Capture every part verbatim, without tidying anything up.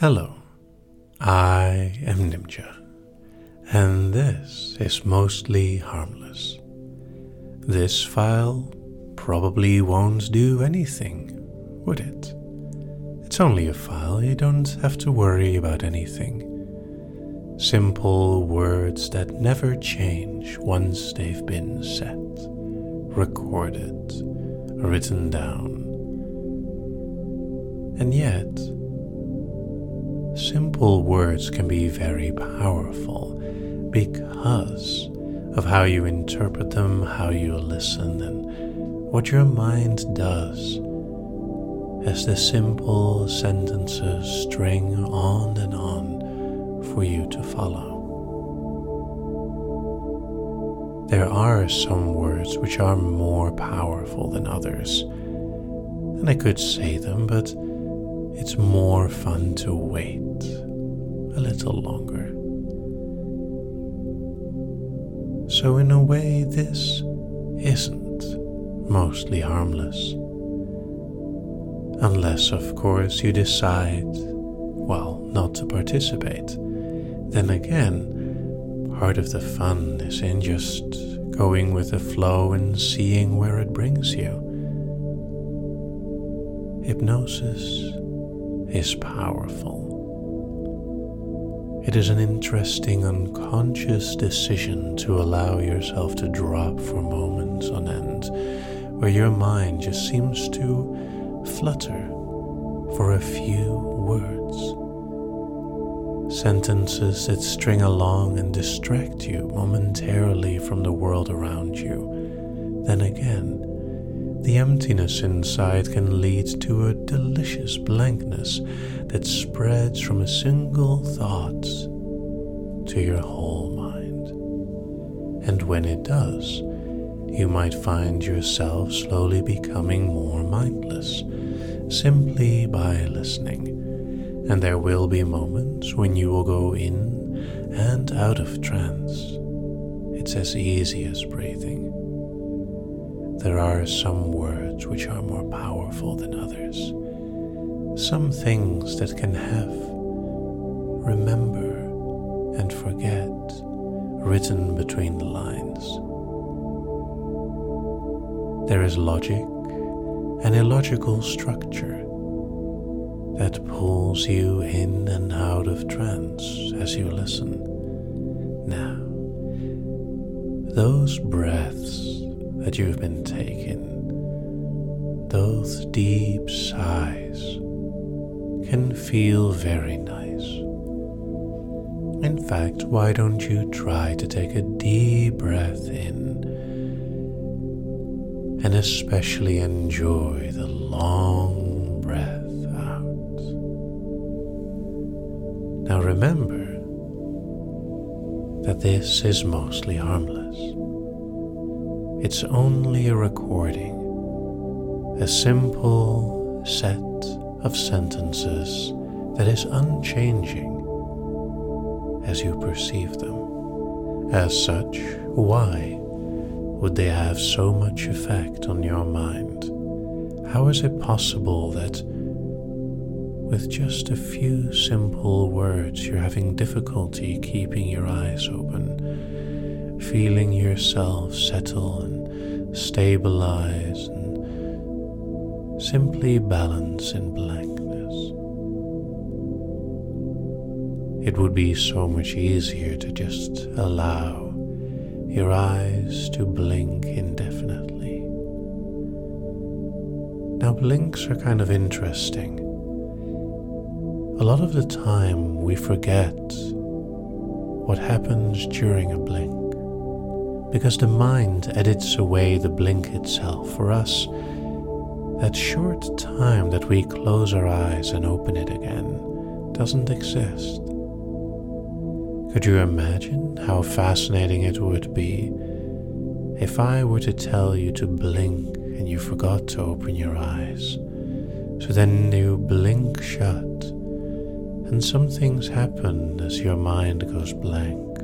Hello, I am Nimja, and this is Mostly Harmless. This file probably won't do anything, would it? It's only a file, you don't have to worry about anything. Simple words that never change once they've been set, recorded, written down. And yet, simple words can be very powerful because of how you interpret them, how you listen, and what your mind does as the simple sentences string on and on for you to follow. There are some words which are more powerful than others, and I could say them, but it's more fun to wait a little longer. So in a way, this isn't mostly harmless. Unless, of course, you decide, well, not to participate. Then again, part of the fun is in just going with the flow and seeing where it brings you. Hypnosis is powerful. It is an interesting unconscious decision to allow yourself to drop for moments on end, where your mind just seems to flutter for a few words. Sentences that string along and distract you momentarily from the world around you. Then again, the emptiness inside can lead to a delicious blankness that spreads from a single thought to your whole mind. And when it does, you might find yourself slowly becoming more mindless, simply by listening. And there will be moments when you will go in and out of trance. It's as easy as breathing. There are some words which are more powerful than others. Some things that can have remember and forget written between the lines. There is logic and illogical structure that pulls you in and out of trance as you listen. Now, those breaths that you've been taking, those deep sighs, can feel very nice. In fact, why don't you try to take a deep breath in and especially enjoy the long breath out. Now remember that this is mostly harmless. It's only a recording, a simple set of sentences that is unchanging as you perceive them. As such, why would they have so much effect on your mind? How is it possible that with just a few simple words you're having difficulty keeping your eyes open, feeling yourself settle and stabilize and simply balance in blankness? It would be so much easier to just allow your eyes to blink indefinitely. Now, blinks are kind of interesting. A lot of the time we forget what happens during a blink, because the mind edits away the blink itself. For us, that short time that we close our eyes and open it again doesn't exist. Could you imagine how fascinating it would be if I were to tell you to blink and you forgot to open your eyes? So then you blink shut and some things happen as your mind goes blank,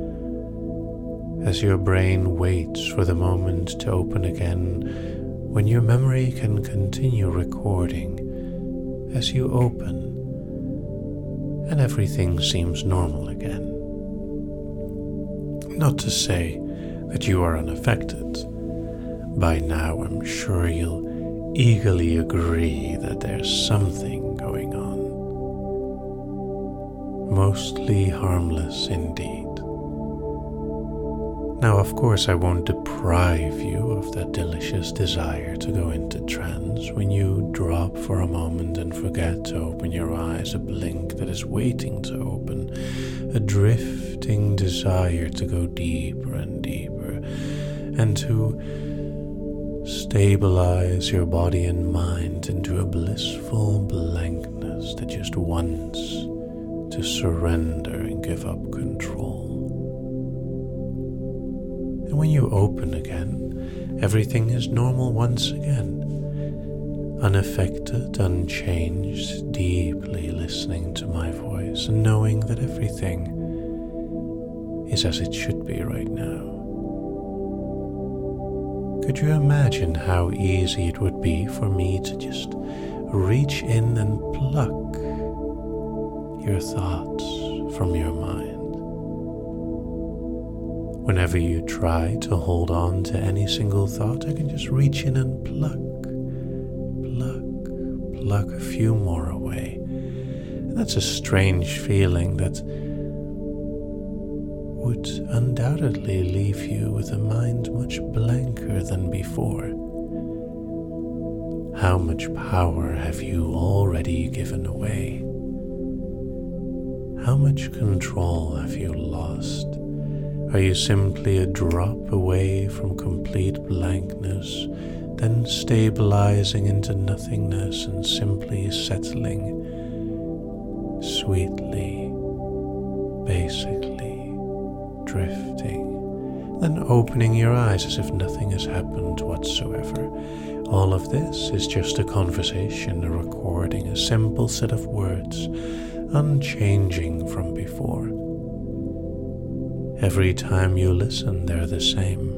as your brain waits for the moment to open again, when your memory can continue recording as you open and everything seems normal again. Not to say that you are unaffected. By now, I'm sure you'll eagerly agree that there's something going on. Mostly harmless indeed. Now, of course, I won't deprive you of that delicious desire to go into trance when you drop for a moment and forget to open your eyes, a blink that is waiting to open, a drifting desire to go deeper and deeper, and to stabilize your body and mind into a blissful blankness that just wants to surrender and give up control. And when you open again, everything is normal once again, unaffected, unchanged, deeply listening to my voice and knowing that everything is as it should be right now. Could you imagine how easy it would be for me to just reach in and pluck your thoughts from your mind? Whenever you try to hold on to any single thought, I can just reach in and pluck, pluck, pluck a few more away. And that's a strange feeling that would undoubtedly leave you with a mind much blanker than before. How much power have you already given away? How much control have you lost? Are you simply a drop away from complete blankness, then stabilizing into nothingness and simply settling sweetly, basically drifting, then opening your eyes as if nothing has happened whatsoever? All of this is just a conversation, a recording, a simple set of words, unchanging from before. Every time you listen, they're the same.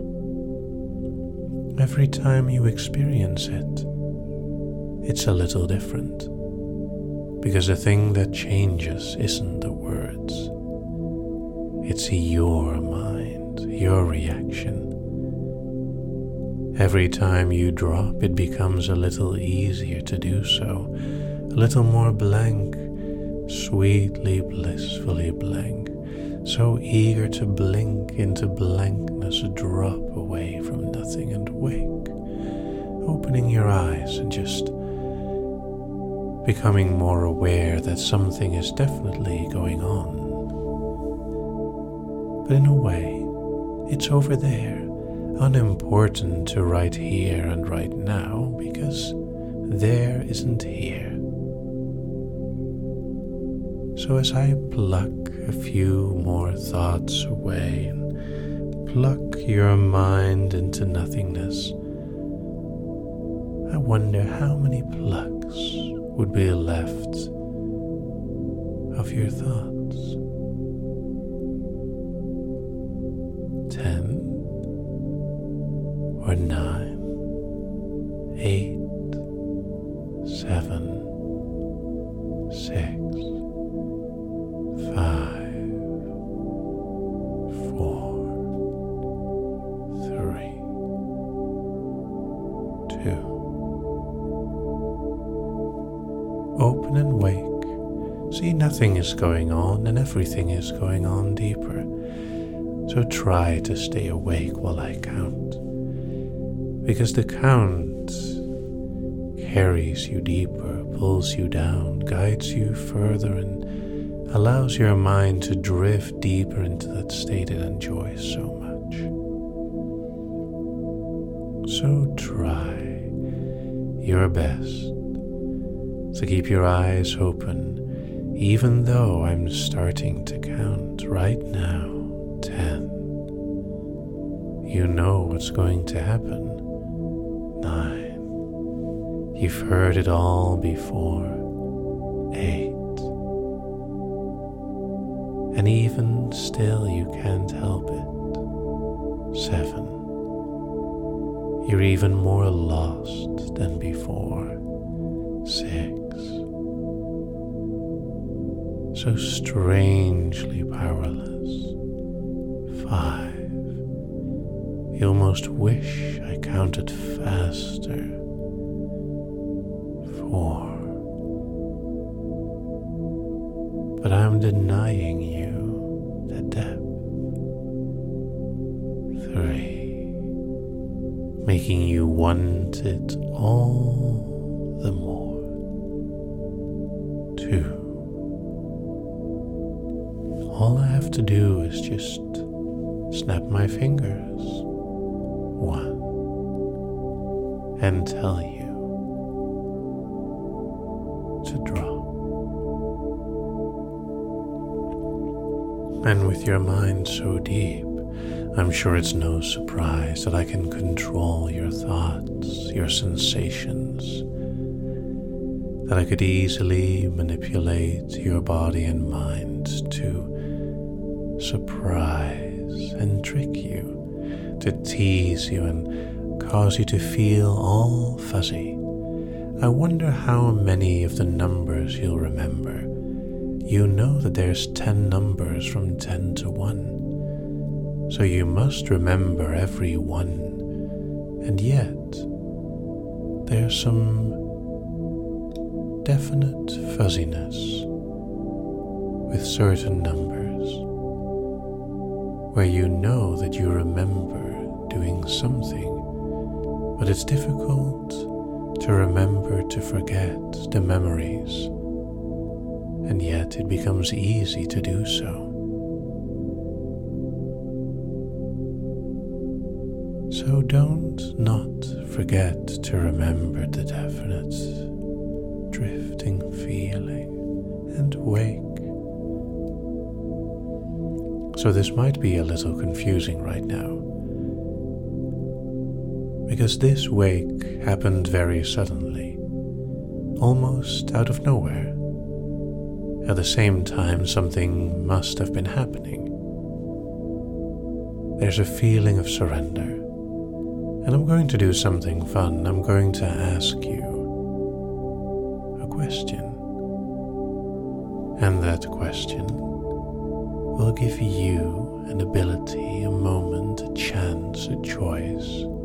Every time you experience it, it's a little different. Because the thing that changes isn't the words. It's your mind, your reaction. Every time you drop, it becomes a little easier to do so, a little more blank, sweetly, blissfully blank. So eager to blink into blankness, a drop away from nothing and wake, opening your eyes and just becoming more aware that something is definitely going on. But in a way, it's over there, unimportant to right here and right now, because there isn't here. So as I pluck a few more thoughts away and pluck your mind into nothingness, I wonder how many plucks would be left of your thoughts. Ten or nine, eight, seven, six, five, four, three, two. Open and wake. See, nothing is going on and everything is going on deeper. So try to stay awake while I count. Because the count carries you deeper, pulls you down, guides you further, and allows your mind to drift deeper into that state it enjoys so much. So try your best to keep your eyes open, even though I'm starting to count right now. Ten. You know what's going to happen. Nine. You've heard it all before. Eight. And even still you can't help it. Seven. You're even more lost than before. Six. so strangely powerless. Five. You almost wish I counted faster. Four. But I'm denying you the depth. Three. Making you want it all the more. Two. All I have to do is just snap my fingers. One. And tell you to drop. And with your mind so deep, I'm sure it's no surprise that I can control your thoughts, your sensations, that I could easily manipulate your body and mind to surprise and trick you, to tease you and cause you to feel all fuzzy. I wonder how many of the numbers you'll remember. You know that there's ten numbers from ten to one. So you must remember every one, and yet there's some definite fuzziness with certain numbers, where you know that you remember doing something, but it's difficult to remember to forget the memories, and yet it becomes easy to do so. So don't not forget to remember the definite drifting feeling and wake. So this might be a little confusing right now, because this wake happened very suddenly, almost out of nowhere. At the same time, something must have been happening. There's a feeling of surrender. And I'm going to do something fun. I'm going to ask you a question. And that question will give you an ability, a moment, a chance, a choice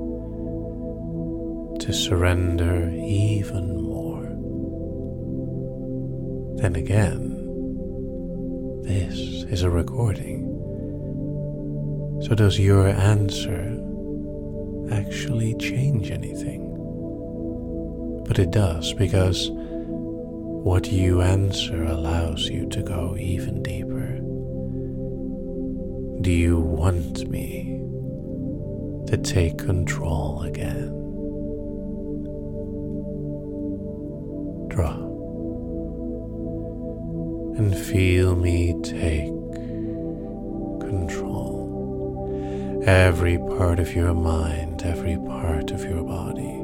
to surrender even more. Then again, this is a recording. So does your answer actually change anything? But it does, because what you answer allows you to go even deeper. Do you want me to take control again? Drop and feel me take control. Every part of your mind, every part of your body,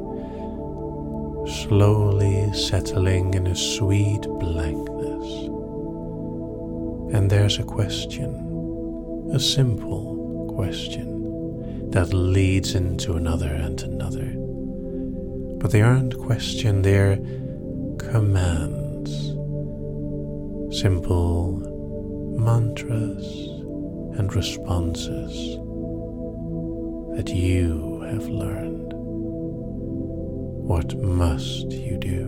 slowly settling in a sweet blankness. And there's a question, a simple question, that leads into another and another. But they aren't questions, they're commands, simple mantras and responses that you have learned. What must you do?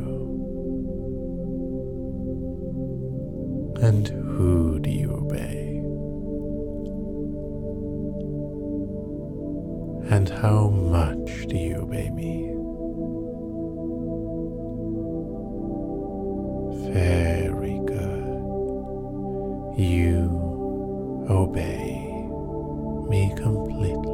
And who do you obey? And how much do you obey me? Very good. You obey me completely.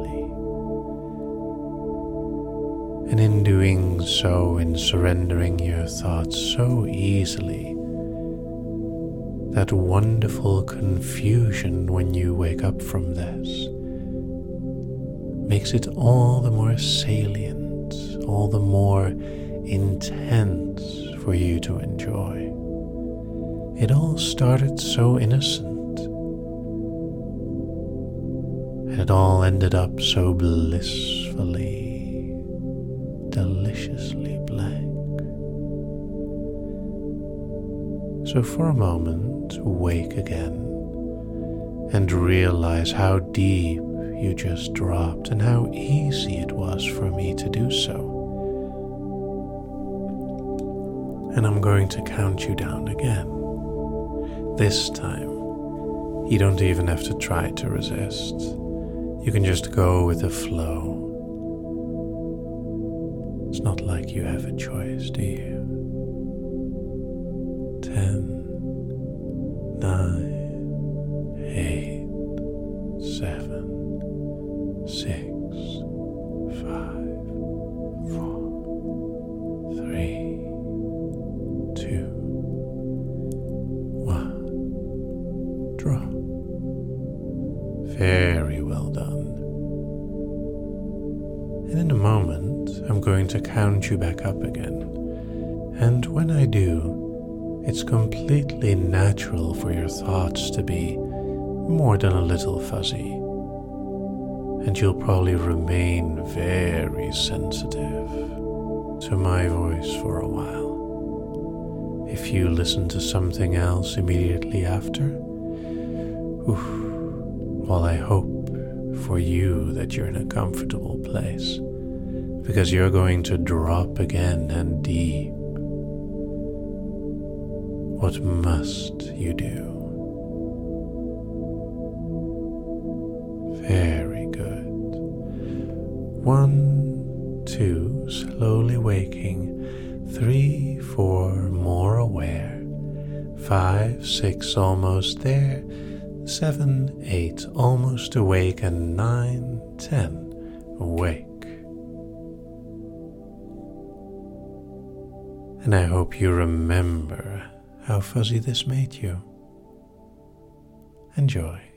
And in doing so, in surrendering your thoughts so easily, that wonderful confusion when you wake up from this makes it all the more salient, all the more intense for you to enjoy. It all started so innocent, and it all ended up so blissfully, deliciously blank. So for a moment, moment wake again and realize how deep you just dropped and how easy it was for me to do so. And I'm going to count you down again. This time, you don't even have to try to resist. You can just go with the flow. It's not like you have a choice, do you? Ten, nine, eight, seven, six, five, four, three, two, one. Drop. Very well done. And in a moment, I'm going to count you back up again. And when I do, it's completely natural for your thoughts to be more than a little fuzzy. And you'll probably remain very sensitive to my voice for a while. If you listen to something else immediately after, oof, well, I hope for you that you're in a comfortable place, because you're going to drop again and deep. What must you do? Very good. One, two, slowly waking. Three, four, more aware. Five, six, almost there. Seven, eight, almost awake. And nine, ten, awake. And I hope you remember how fuzzy this made you. Enjoy.